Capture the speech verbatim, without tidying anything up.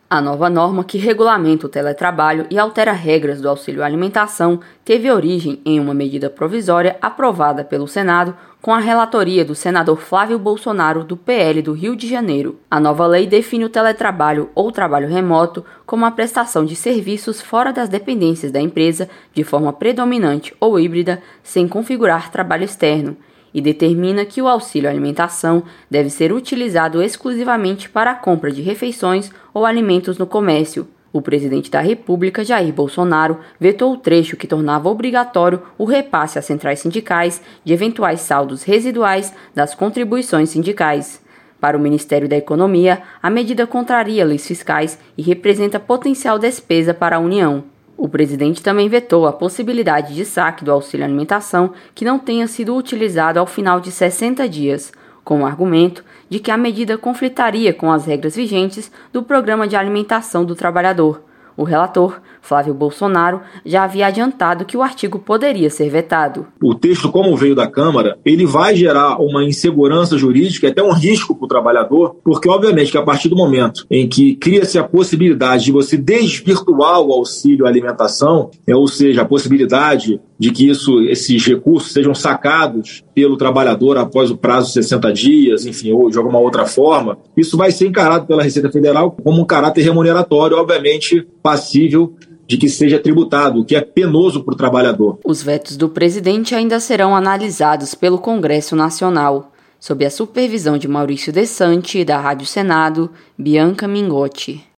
A nova norma que regulamenta o teletrabalho e altera regras do auxílio alimentação teve origem em uma medida provisória aprovada pelo Senado com a relatoria do senador Flávio Bolsonaro, do P L do Rio de Janeiro. A nova lei define o teletrabalho ou trabalho remoto como a prestação de serviços fora das dependências da empresa de forma predominante ou híbrida, sem configurar trabalho externo, e determina que o auxílio alimentação deve ser utilizado exclusivamente para a compra de refeições ou alimentos no comércio. O presidente da República, Jair Bolsonaro, vetou o trecho que tornava obrigatório o repasse às centrais sindicais de eventuais saldos residuais das contribuições sindicais. Para o Ministério da Economia, a medida contraria leis fiscais e representa potencial despesa para a União. O presidente também vetou a possibilidade de saque do auxílio alimentação que não tenha sido utilizado ao final de sessenta dias, com o argumento de que a medida conflitaria com as regras vigentes do Programa de Alimentação do Trabalhador. O relator, Flávio Bolsonaro, já havia adiantado que o artigo poderia ser vetado. O texto, como veio da Câmara, ele vai gerar uma insegurança jurídica e até um risco para o trabalhador, porque obviamente que a partir do momento em que cria-se a possibilidade de você desvirtuar o auxílio alimentação, é, ou seja, a possibilidade de que isso, esses recursos sejam sacados pelo trabalhador após o prazo de sessenta dias, enfim, ou de alguma outra forma, isso vai ser encarado pela Receita Federal como um caráter remuneratório, obviamente passível de que seja tributado, o que é penoso para o trabalhador. Os vetos do presidente ainda serão analisados pelo Congresso Nacional, sob a supervisão de Maurício Dessanti, da Rádio Senado, Bianca Mingotti.